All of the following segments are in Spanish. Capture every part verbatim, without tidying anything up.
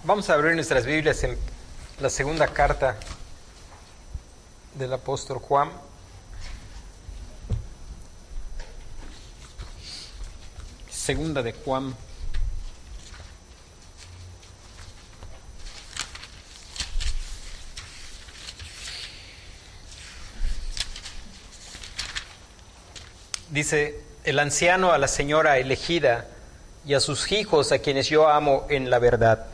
Vamos a abrir nuestras Biblias en la segunda carta del apóstol Juan. Segunda de Juan. Dice: el anciano a la señora elegida y a sus hijos a quienes yo amo en la verdad.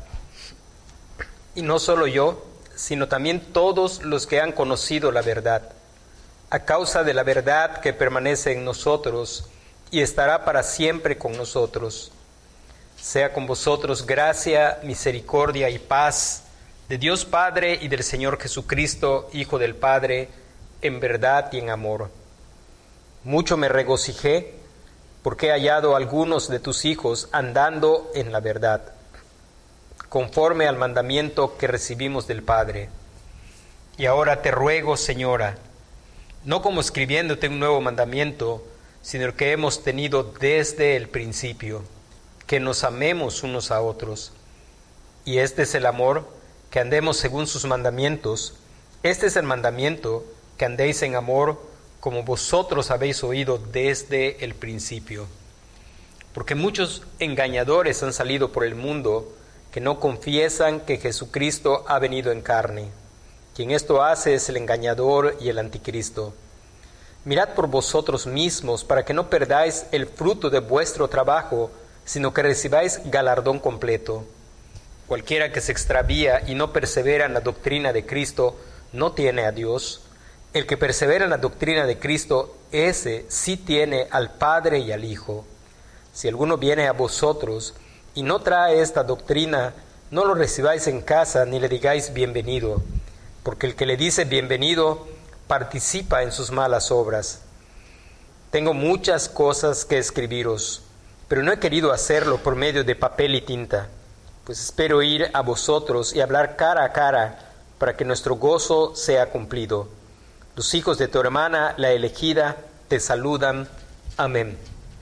Y no solo yo, sino también todos los que han conocido la verdad, a causa de la verdad que permanece en nosotros y estará para siempre con nosotros. Sea con vosotros gracia, misericordia y paz de Dios Padre y del Señor Jesucristo, Hijo del Padre, en verdad y en amor. Mucho me regocijé porque he hallado a algunos de tus hijos andando en la verdad, conforme al mandamiento que recibimos del Padre. Y ahora te ruego, Señora, no como escribiéndote un nuevo mandamiento, sino el que hemos tenido desde el principio, que nos amemos unos a otros. Y este es el amor, que andemos según sus mandamientos. Este es el mandamiento, que andéis en amor, como vosotros habéis oído desde el principio. Porque muchos engañadores han salido por el mundo, que no confiesan que Jesucristo ha venido en carne. Quien esto hace es el engañador y el anticristo. Mirad por vosotros mismos, para que no perdáis el fruto de vuestro trabajo, sino que recibáis galardón completo. Cualquiera que se extravía y no persevera en la doctrina de Cristo, no tiene a Dios. El que persevera en la doctrina de Cristo, ese sí tiene al Padre y al Hijo. Si alguno viene a vosotros y no trae esta doctrina, no lo recibáis en casa ni le digáis bienvenido, porque el que le dice bienvenido participa en sus malas obras. Tengo muchas cosas que escribiros, pero no he querido hacerlo por medio de papel y tinta, pues espero ir a vosotros y hablar cara a cara para que nuestro gozo sea cumplido. Los hijos de tu hermana, la elegida, te saludan. Amén.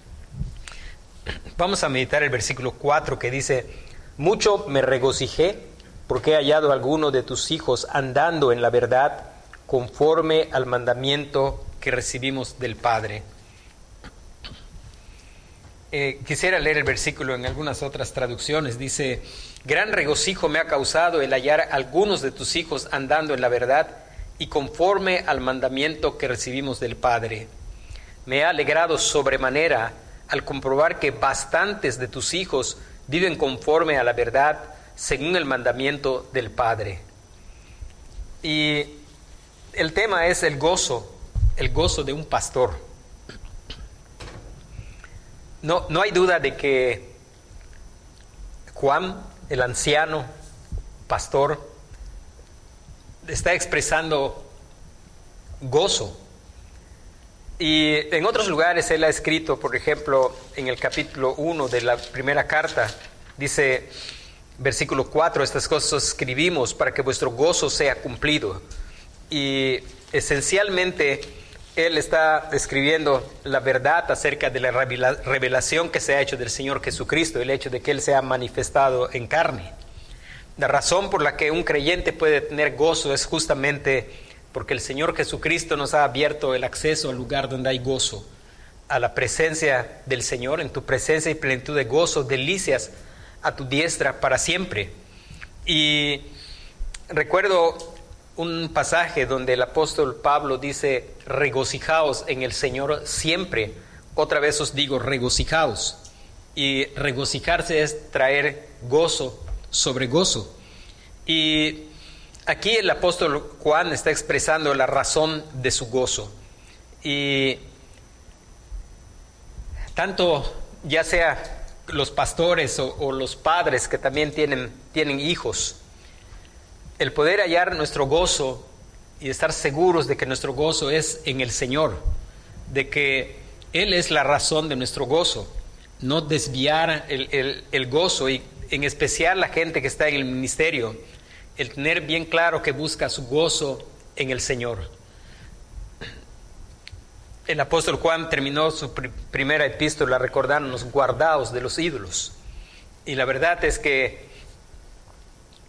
Vamos a meditar el versículo cuatro que dice: mucho me regocijé porque he hallado a alguno de tus hijos andando en la verdad conforme al mandamiento que recibimos del Padre. Eh, quisiera leer el versículo en algunas otras traducciones. Dice: gran regocijo me ha causado el hallar a algunos de tus hijos andando en la verdad y conforme al mandamiento que recibimos del Padre. Me ha alegrado sobremanera al comprobar que bastantes de tus hijos viven conforme a la verdad, según el mandamiento del Padre. Y el tema es el gozo, el gozo de un pastor. No, no hay duda de que Juan, el anciano pastor, está expresando gozo. Y en otros lugares él ha escrito, por ejemplo, en el capítulo uno de la primera carta, dice, versículo cuatro, estas cosas escribimos para que vuestro gozo sea cumplido. Y esencialmente él está escribiendo la verdad acerca de la revelación que se ha hecho del Señor Jesucristo, el hecho de que Él se ha manifestado en carne. La razón por la que un creyente puede tener gozo es justamente porque el Señor Jesucristo nos ha abierto el acceso al lugar donde hay gozo, a la presencia del Señor. En tu presencia y plenitud de gozo, delicias a tu diestra para siempre. Y recuerdo un pasaje donde el apóstol Pablo dice: regocijaos en el Señor siempre. Otra vez os digo, regocijaos. Y regocijarse es traer gozo sobre gozo. Y aquí el apóstol Juan está expresando la razón de su gozo. Y tanto ya sea los pastores o, o los padres que también tienen, tienen hijos, el poder hallar nuestro gozo y estar seguros de que nuestro gozo es en el Señor, de que Él es la razón de nuestro gozo, no desviar el, el, el gozo, y en especial la gente que está en el ministerio, el tener bien claro que busca su gozo en el Señor. El apóstol Juan terminó su pr- primera epístola recordándonos: guardaos de los ídolos. Y la verdad es que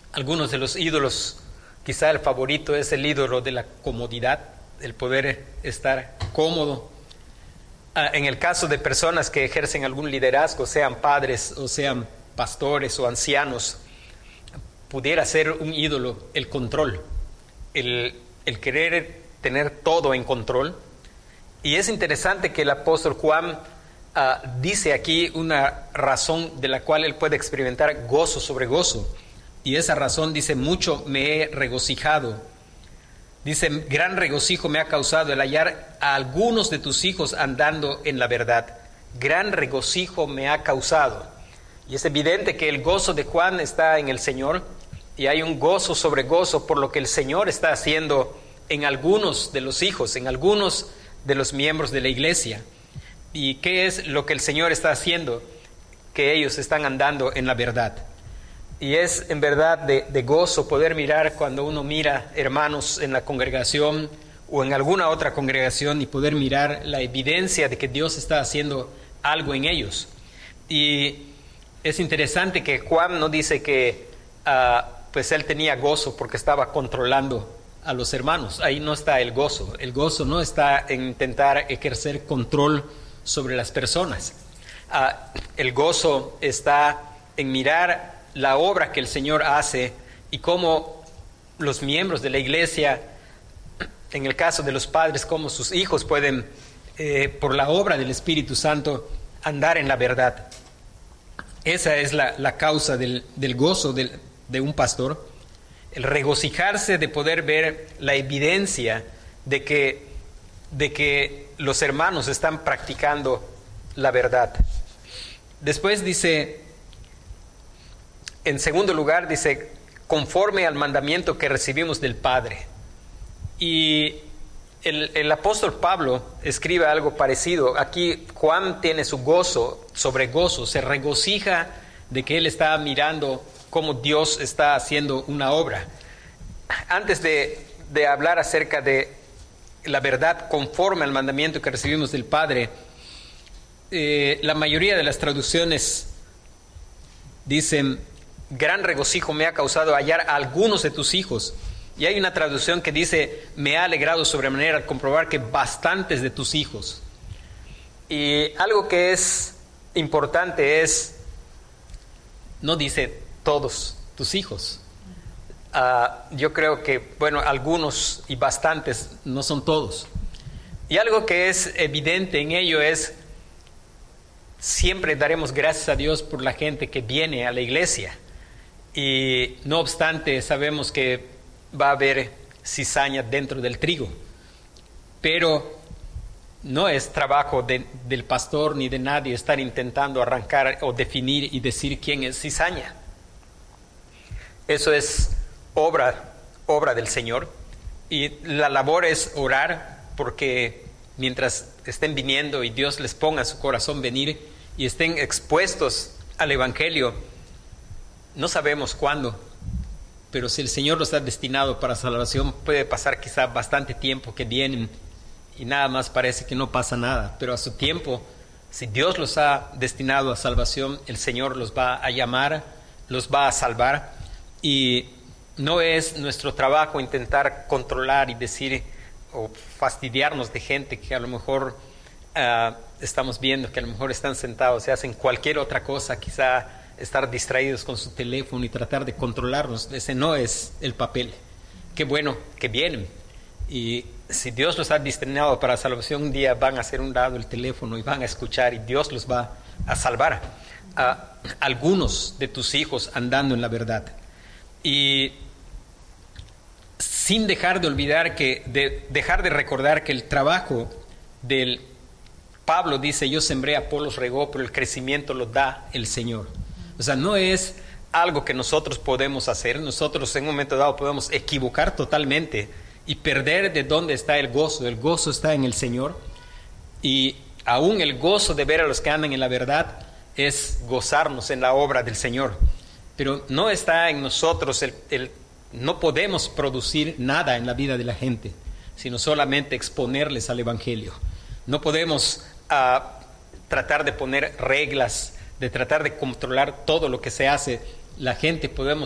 algunos de los ídolos, quizá el favorito es el ídolo de la comodidad, el poder estar cómodo. Ah, en el caso de personas que ejercen algún liderazgo, sean padres o sean pastores o ancianos, pudiera ser un ídolo el control, el, el querer tener todo en control. Y es interesante que el apóstol Juan uh, dice aquí una razón de la cual él puede experimentar gozo sobre gozo. Y esa razón dice: mucho me he regocijado. Dice: gran regocijo me ha causado el hallar a algunos de tus hijos andando en la verdad. Gran regocijo me ha causado. Y es evidente que el gozo de Juan está en el Señor, y hay un gozo sobre gozo por lo que el Señor está haciendo en algunos de los hijos, en algunos de los miembros de la iglesia. ¿Y qué es lo que el Señor está haciendo? Que ellos están andando en la verdad. Y es en verdad de, de gozo poder mirar cuando uno mira hermanos en la congregación o en alguna otra congregación y poder mirar la evidencia de que Dios está haciendo algo en ellos. Y es interesante que Juan no dice que uh, pues él tenía gozo porque estaba controlando a los hermanos. Ahí no está el gozo. El gozo no está en intentar ejercer control sobre las personas. Uh, el gozo está en mirar la obra que el Señor hace y cómo los miembros de la iglesia, en el caso de los padres, cómo sus hijos pueden, eh, por la obra del Espíritu Santo, andar en la verdad. Esa es la, la causa del, del gozo del, de un pastor, el regocijarse de poder ver la evidencia de que, de que los hermanos están practicando la verdad. Después dice, en segundo lugar, dice, conforme al mandamiento que recibimos del Padre. Y el, el apóstol Pablo escribe algo parecido. Aquí Juan tiene su gozo sobre gozo, se regocija de que él está mirando cómo Dios está haciendo una obra. Antes de, de hablar acerca de la verdad conforme al mandamiento que recibimos del Padre, eh, la mayoría de las traducciones dicen: gran regocijo me ha causado hallar a algunos de tus hijos. Y hay una traducción que dice: me ha alegrado sobremanera al comprobar que bastantes de tus hijos. Y algo que es importante es, no dice todos tus hijos. Uh, yo creo que, bueno, algunos y bastantes, no son todos. Y algo que es evidente en ello es, siempre daremos gracias a Dios por la gente que viene a la iglesia. Y no obstante, sabemos que va a haber cizaña dentro del trigo, pero no es trabajo de, del pastor ni de nadie estar intentando arrancar o definir y decir quién es cizaña. Eso es obra, obra del Señor, y la labor es orar porque mientras estén viniendo y Dios les ponga en su corazón venir y estén expuestos al Evangelio, no sabemos cuándo, pero si el Señor los ha destinado para salvación, puede pasar quizá bastante tiempo que vienen y nada más parece que no pasa nada, pero a su tiempo, si Dios los ha destinado a salvación, el Señor los va a llamar, los va a salvar. Y no es nuestro trabajo intentar controlar y decir o fastidiarnos de gente que a lo mejor uh, estamos viendo, que a lo mejor están sentados y hacen cualquier otra cosa, quizá estar distraídos con su teléfono y tratar de controlarnos. Ese no es el papel. Qué bueno que vienen. Y si Dios los ha destinado para salvación, un día van a hacer un lado el teléfono y van a escuchar y Dios los va a salvar. A algunos de tus hijos andando en la verdad. Y sin dejar de olvidar que, de, dejar de recordar que el trabajo del Pablo dice: yo sembré, Apolos regó, pero el crecimiento lo da el Señor. O sea, no es algo que nosotros podemos hacer. Nosotros en un momento dado podemos equivocar totalmente y perder de dónde está el gozo. El gozo está en el Señor, y aún el gozo de ver a los que andan en la verdad es gozarnos en la obra del Señor. Pero no está en nosotros, el, el, no podemos producir nada en la vida de la gente, sino solamente exponerles al Evangelio. No podemos uh, tratar de poner reglas, de tratar de controlar todo lo que se hace. La gente podemos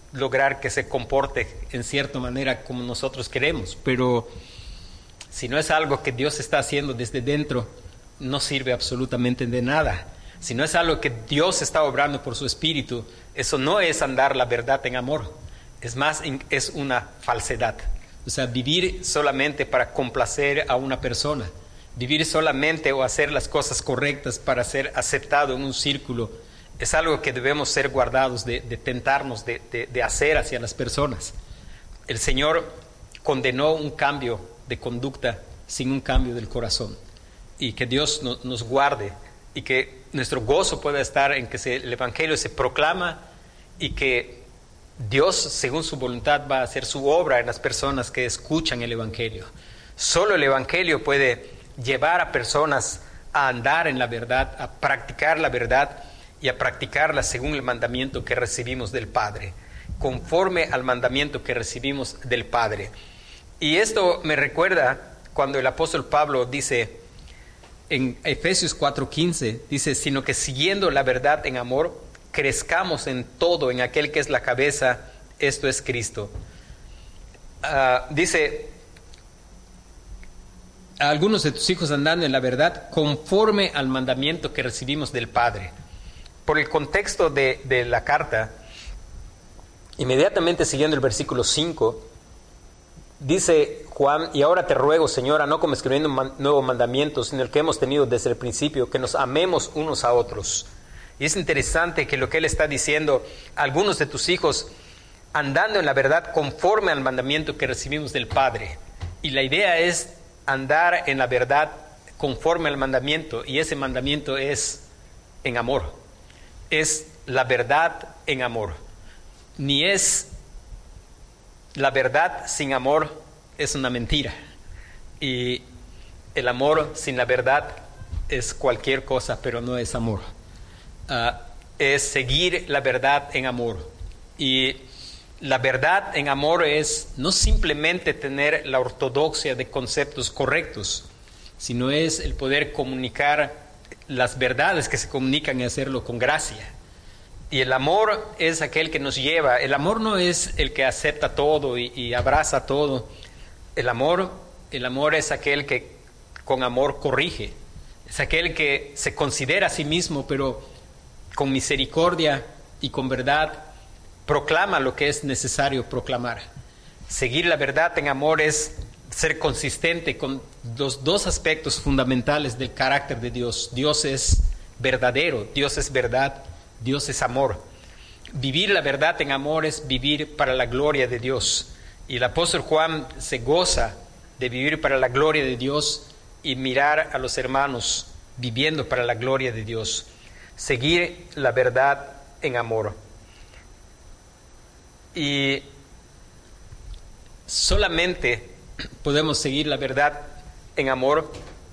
lograr que se comporte en cierta manera como nosotros queremos, pero si no es algo que Dios está haciendo desde dentro, no sirve absolutamente de nada. Si no es algo que Dios está obrando por su Espíritu, eso no es andar la verdad en amor. Es más, es una falsedad. O sea, vivir solamente para complacer a una persona, vivir solamente o hacer las cosas correctas para ser aceptado en un círculo, es algo que debemos ser guardados de, de tentarnos de, de, de hacer hacia las personas. El Señor condenó un cambio de conducta sin un cambio del corazón. Y que Dios no, nos guarde y que nuestro gozo pueda estar en que se, el Evangelio se proclama y que Dios, según su voluntad, va a hacer su obra en las personas que escuchan el Evangelio. Solo el Evangelio puede llevar a personas a andar en la verdad, a practicar la verdad y a practicarla según el mandamiento que recibimos del Padre, conforme al mandamiento que recibimos del Padre. Y esto me recuerda cuando el apóstol Pablo dice en Efesios cuatro quince, dice, sino que siguiendo la verdad en amor, crezcamos en todo en aquel que es la cabeza, esto es Cristo. Uh, dice, a algunos de tus hijos andando en la verdad conforme al mandamiento que recibimos del Padre. Por el contexto de, de la carta, inmediatamente siguiendo el versículo cinco, dice Juan, y ahora te ruego, Señora, no como escribiendo un man, nuevo mandamiento, sino el que hemos tenido desde el principio, que nos amemos unos a otros. Y es interesante que lo que él está diciendo, algunos de tus hijos andando en la verdad conforme al mandamiento que recibimos del Padre. Y la idea es andar en la verdad conforme al mandamiento, y ese mandamiento es en amor. Es la verdad en amor. Ni es la verdad sin amor, es una mentira. Y el amor sin la verdad es cualquier cosa, pero no es amor. Uh, es seguir la verdad en amor. Y la verdad en amor es no simplemente tener la ortodoxia de conceptos correctos, sino es el poder comunicar las verdades que se comunican y hacerlo con gracia. Y el amor es aquel que nos lleva. El amor no es el que acepta todo y, y abraza todo. El amor, el amor es aquel que con amor corrige. Es aquel que se considera a sí mismo, pero con misericordia y con verdad proclama lo que es necesario proclamar. Seguir la verdad en amor es ser consistente con los dos aspectos fundamentales del carácter de Dios. Dios es verdadero, Dios es verdad, Dios es amor. Vivir la verdad en amor es vivir para la gloria de Dios. Y el apóstol Juan se goza de vivir para la gloria de Dios y mirar a los hermanos viviendo para la gloria de Dios. Seguir la verdad en amor. Y solamente podemos seguir la verdad en amor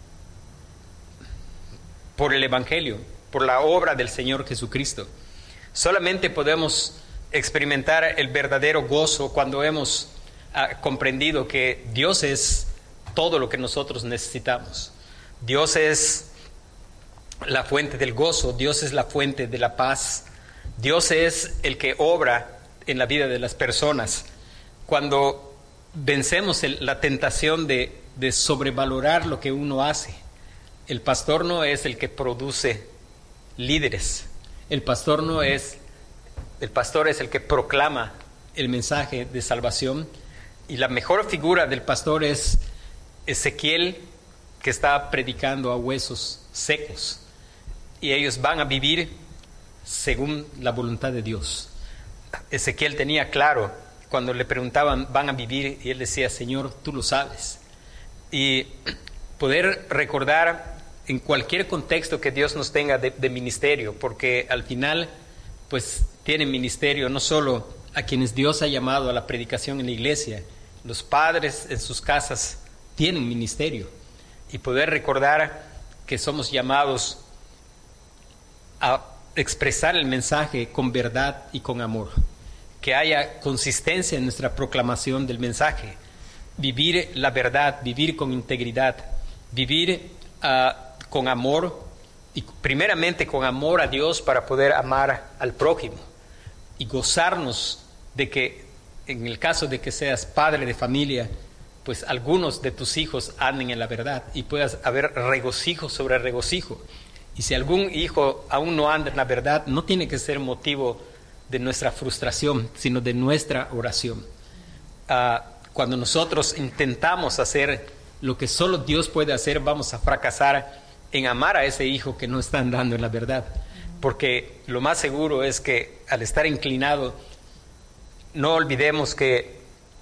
por el Evangelio, por la obra del Señor Jesucristo. Solamente podemos experimentar el verdadero gozo cuando hemos uh, comprendido que Dios es todo lo que nosotros necesitamos. Dios es la fuente del gozo, Dios es la fuente de la paz, Dios es el que obra en la vida de las personas. Cuando vencemos el, la tentación de, de sobrevalorar lo que uno hace, el pastor no es el que produce líderes, el pastor no es, el pastor es el que proclama el mensaje de salvación. Y la mejor figura del pastor es Ezequiel, que está predicando a huesos secos, y ellos van a vivir según la voluntad de Dios. Ezequiel tenía claro cuando le preguntaban, ¿van a vivir? Y él decía, Señor, tú lo sabes. Y poder recordar en cualquier contexto que Dios nos tenga de, de ministerio, porque al final, pues, tienen ministerio no solo a quienes Dios ha llamado a la predicación en la iglesia, los padres en sus casas tienen ministerio. Y poder recordar que somos llamados a expresar el mensaje con verdad y con amor, que haya consistencia en nuestra proclamación del mensaje, vivir la verdad, vivir con integridad, vivir uh, con amor, y primeramente con amor a Dios para poder amar al prójimo y gozarnos de que en el caso de que seas padre de familia, pues algunos de tus hijos anden en la verdad y puedas haber regocijo sobre regocijo. Y si algún hijo aún no anda en la verdad, no tiene que ser motivo de nuestra frustración, sino de nuestra oración. Uh, cuando nosotros intentamos hacer lo que solo Dios puede hacer, vamos a fracasar en amar a ese hijo que no está andando en la verdad. Porque lo más seguro es que al estar inclinado, no olvidemos que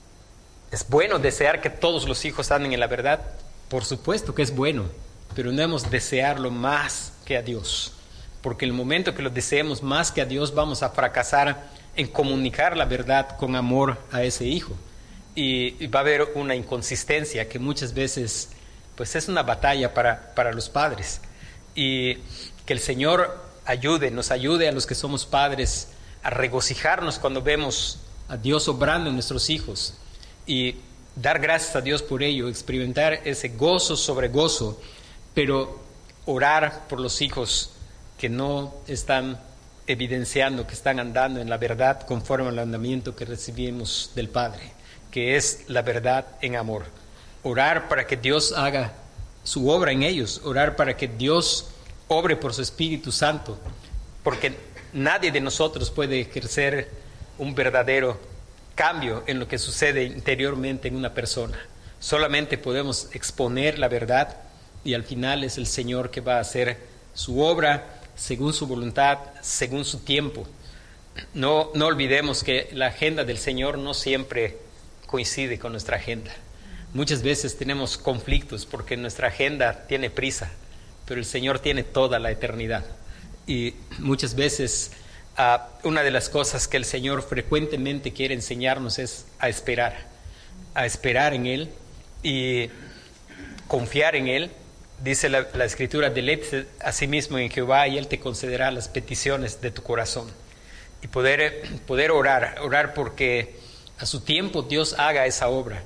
es bueno desear que todos los hijos anden en la verdad. Por supuesto que es bueno, pero no debemos desearlo más que a Dios, porque el momento que lo deseemos más que a Dios, vamos a fracasar en comunicar la verdad con amor a ese hijo, y, y va a haber una inconsistencia que muchas veces pues es una batalla para, para los padres, y que el Señor ayude, nos ayude a los que somos padres a regocijarnos cuando vemos a Dios obrando en nuestros hijos y dar gracias a Dios por ello, experimentar ese gozo sobre gozo, pero orar por los hijos que no están evidenciando, que están andando en la verdad conforme al mandamiento que recibimos del Padre, que es la verdad en amor. Orar para que Dios haga su obra en ellos, orar para que Dios obre por su Espíritu Santo, porque nadie de nosotros puede ejercer un verdadero cambio en lo que sucede interiormente en una persona. Solamente podemos exponer la verdad, y al final es el Señor que va a hacer su obra según su voluntad, según su tiempo. No, no olvidemos que la agenda del Señor no siempre coincide con nuestra agenda. Muchas veces tenemos conflictos porque nuestra agenda tiene prisa, pero el Señor tiene toda la eternidad. Y muchas veces uh, una de las cosas que el Señor frecuentemente quiere enseñarnos es a esperar, a esperar en Él y confiar en Él. Dice la, la Escritura: deleítate a sí mismo en Jehová y Él te concederá las peticiones de tu corazón. Y poder, poder orar, orar porque a su tiempo Dios haga esa obra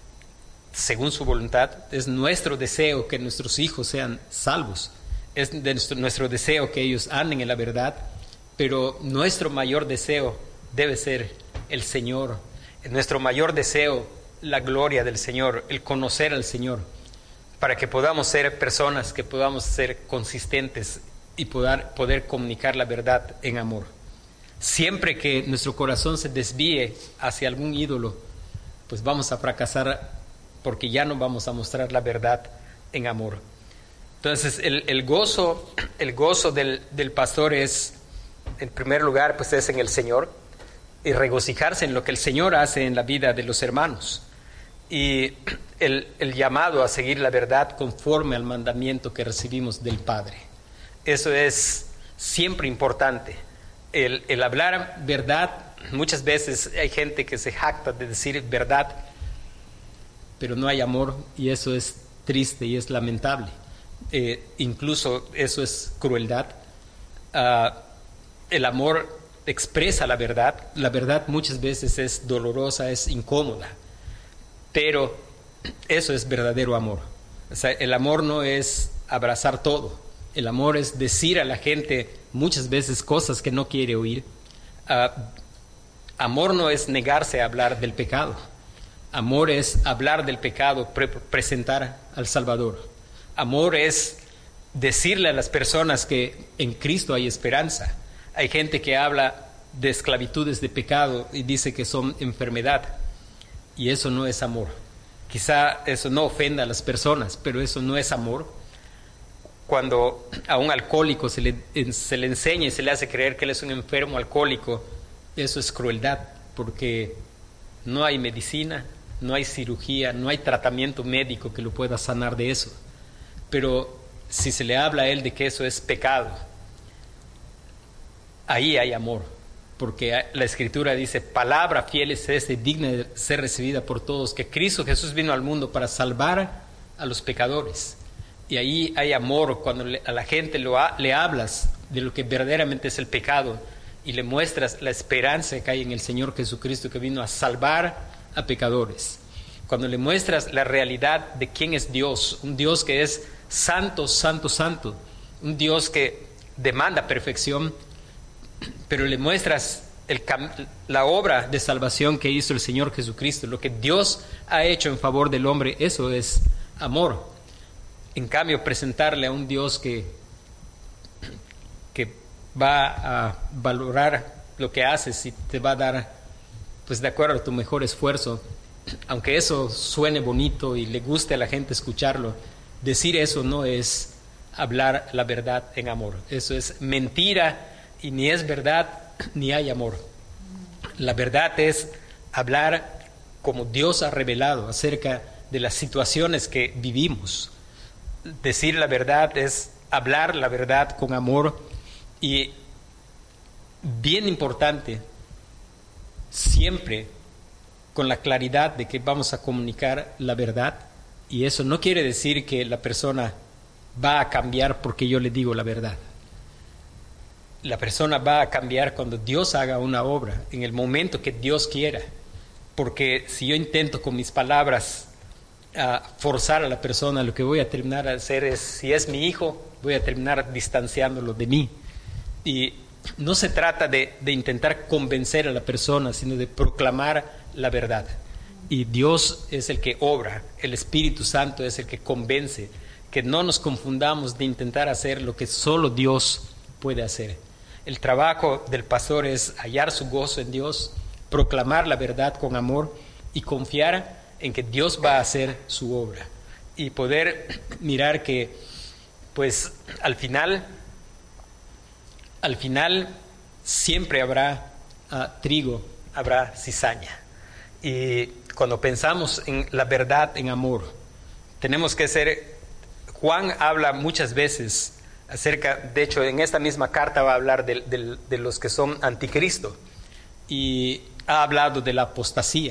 según su voluntad. Es nuestro deseo que nuestros hijos sean salvos, es de nuestro, nuestro deseo que ellos anden en la verdad, pero nuestro mayor deseo debe ser el Señor, nuestro mayor deseo, la gloria del Señor, el conocer al Señor, para que podamos ser personas que podamos ser consistentes y poder, poder comunicar la verdad en amor. Siempre que nuestro corazón se desvíe hacia algún ídolo, pues vamos a fracasar porque ya no vamos a mostrar la verdad en amor. Entonces el, el gozo, el gozo del, del pastor es, en primer lugar, pues es en el Señor, y regocijarse en lo que el Señor hace en la vida de los hermanos. Y el, el llamado a seguir la verdad conforme al mandamiento que recibimos del Padre. Eso es siempre importante. El, el hablar verdad, muchas veces hay gente que se jacta de decir verdad, pero no hay amor, y eso es triste y es lamentable. Eh, incluso eso es crueldad. Uh, el amor expresa la verdad. La verdad muchas veces es dolorosa, es incómoda, pero eso es verdadero amor. O sea, el amor no es abrazar todo. El amor es decir a la gente muchas veces cosas que no quiere oír. Uh, amor no es negarse a hablar del pecado. Amor es hablar del pecado, pre- presentar al Salvador. Amor es decirle a las personas que en Cristo hay esperanza. Hay gente que habla de esclavitudes de pecado y dice que son enfermedad, y eso no es amor. Quizá eso no ofenda a las personas, pero eso no es amor. Cuando a un alcohólico se le, se le enseña y se le hace creer que él es un enfermo alcohólico, eso es crueldad, porque no hay medicina, no hay cirugía, no hay tratamiento médico que lo pueda sanar de eso. Pero si se le habla a él de que eso es pecado, ahí hay amor, porque la Escritura dice: palabra fiel es esta, digna de ser recibida por todos, que Cristo Jesús vino al mundo para salvar a los pecadores. Y ahí hay amor cuando le, a la gente lo ha, le hablas de lo que verdaderamente es el pecado y le muestras la esperanza que hay en el Señor Jesucristo, que vino a salvar a pecadores. Cuando le muestras la realidad de quién es Dios, un Dios que es santo, santo, santo, un Dios que demanda perfección, pero le muestras el, la obra de salvación que hizo el Señor Jesucristo, lo que Dios ha hecho en favor del hombre, eso es amor. En cambio, presentarle a un Dios que, que va a valorar lo que haces y te va a dar, pues de acuerdo a tu mejor esfuerzo, aunque eso suene bonito y le guste a la gente escucharlo, decir eso no es hablar la verdad en amor. Eso es mentira y ni es verdad ni hay amor. La verdad es hablar como Dios ha revelado acerca de las situaciones que vivimos. Decir la verdad es hablar la verdad con amor y, bien importante, siempre con la claridad de que vamos a comunicar la verdad, y eso no quiere decir que la persona va a cambiar porque yo le digo la verdad. La persona va a cambiar cuando Dios haga una obra, en el momento que Dios quiera, porque si yo intento con mis palabras a forzar a la persona, lo que voy a terminar a hacer es, si es mi hijo, voy a terminar distanciándolo de mí. Y no se trata de, de intentar convencer a la persona, sino de proclamar la verdad. Y Dios es el que obra, el Espíritu Santo es el que convence, que no nos confundamos de intentar hacer lo que solo Dios puede hacer. El trabajo del pastor es hallar su gozo en Dios, proclamar la verdad con amor y confiar en que Dios va a hacer su obra. Y poder mirar que, pues, al final, al final siempre habrá uh, trigo, habrá cizaña. Y cuando pensamos en la verdad en amor, tenemos que ser, Juan habla muchas veces acerca, de hecho en esta misma carta va a hablar de, de, de los que son anticristo, y ha hablado de la apostasía,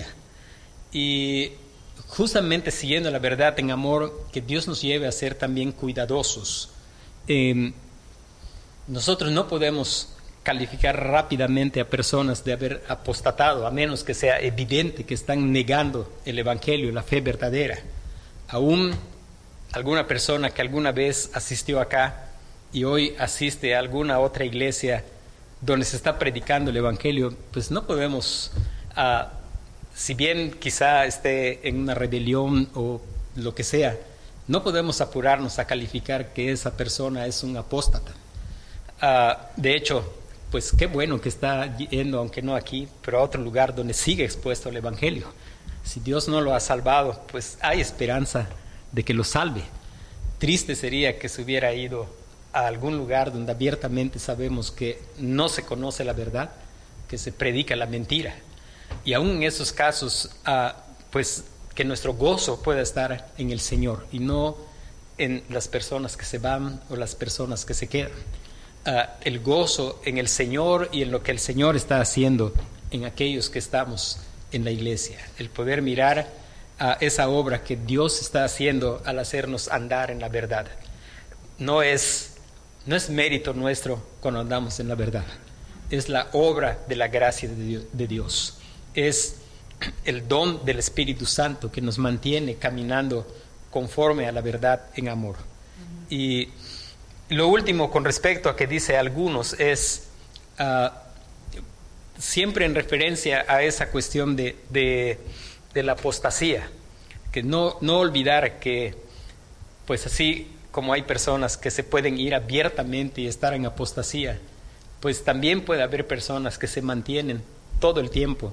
y justamente siguiendo la verdad en amor, que Dios nos lleve a ser también cuidadosos. Eh, nosotros no podemos calificar rápidamente a personas de haber apostatado, a menos que sea evidente que están negando el Evangelio, la fe verdadera. Aún alguna persona que alguna vez asistió acá y hoy asiste a alguna otra iglesia donde se está predicando el Evangelio, pues no podemos, uh, si bien quizá esté en una rebelión o lo que sea, no podemos apurarnos a calificar que esa persona es un apóstata. Uh, de hecho, pues qué bueno que está yendo, aunque no aquí, pero a otro lugar donde sigue expuesto el Evangelio. Si Dios no lo ha salvado, pues hay esperanza de que lo salve. Triste sería que se hubiera ido a algún lugar donde abiertamente sabemos que no se conoce la verdad, que se predica la mentira. Y aún en esos casos, uh, pues que nuestro gozo pueda estar en el Señor y no en las personas que se van o las personas que se quedan. Uh, el gozo en el Señor y en lo que el Señor está haciendo en aquellos que estamos en la iglesia. El poder mirar a uh, esa obra que Dios está haciendo al hacernos andar en la verdad. No es, no es mérito nuestro cuando andamos en la verdad. Es la obra de la gracia de Dios. De Dios. Es el don del Espíritu Santo que nos mantiene caminando conforme a la verdad en amor. Uh-huh. Y lo último con respecto a que dice algunos es uh, siempre en referencia a esa cuestión de, de, de la apostasía, que no, no olvidar que pues así como hay personas que se pueden ir abiertamente y estar en apostasía, pues también puede haber personas que se mantienen todo el tiempo,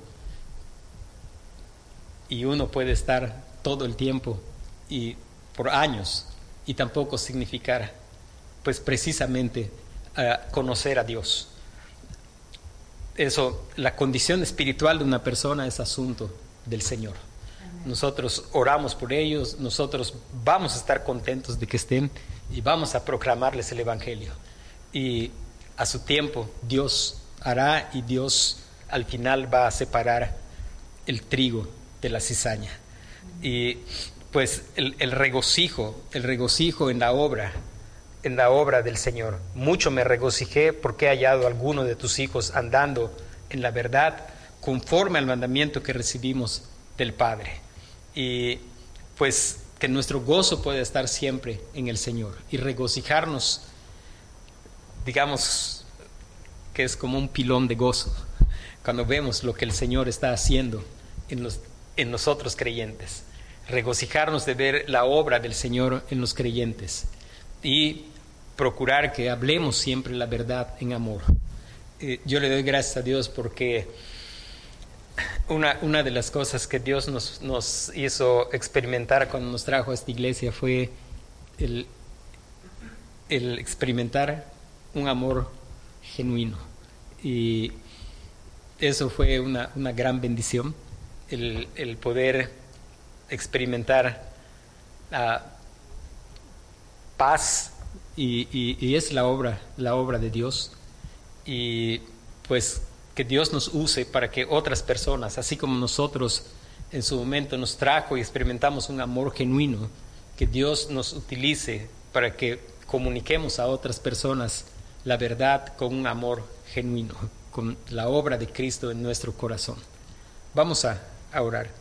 y uno puede estar todo el tiempo y por años y tampoco significar pues precisamente uh, conocer a Dios. Eso, la condición espiritual de una persona es asunto del Señor. Amén. Nosotros oramos por ellos, nosotros vamos a estar contentos de que estén y vamos a proclamarles el Evangelio. Y a su tiempo Dios hará, y Dios al final va a separar el trigo de la cizaña. Amén. Y pues el, el regocijo, el regocijo en la obra, en la obra del Señor. Mucho me regocijé porque he hallado a alguno de tus hijos andando en la verdad conforme al mandamiento que recibimos del Padre. Y pues que nuestro gozo pueda estar siempre en el Señor y regocijarnos, digamos que es como un pilón de gozo. cuando vemos lo que el Señor está haciendo en, los, en nosotros creyentes. Regocijarnos de ver la obra del Señor en los creyentes y procurar que hablemos siempre la verdad en amor. Eh, yo le doy gracias a Dios porque una, una de las cosas que Dios nos, nos hizo experimentar cuando nos trajo a esta iglesia fue el, el experimentar un amor genuino. Y eso fue una, una gran bendición, el, el poder experimentar uh, paz y, y, y es la obra, la obra de Dios. Y pues que Dios nos use para que otras personas, así como nosotros en su momento nos trajo y experimentamos un amor genuino, que Dios nos utilice para que comuniquemos a otras personas la verdad con un amor genuino, con la obra de Cristo en nuestro corazón. Vamos a, a orar.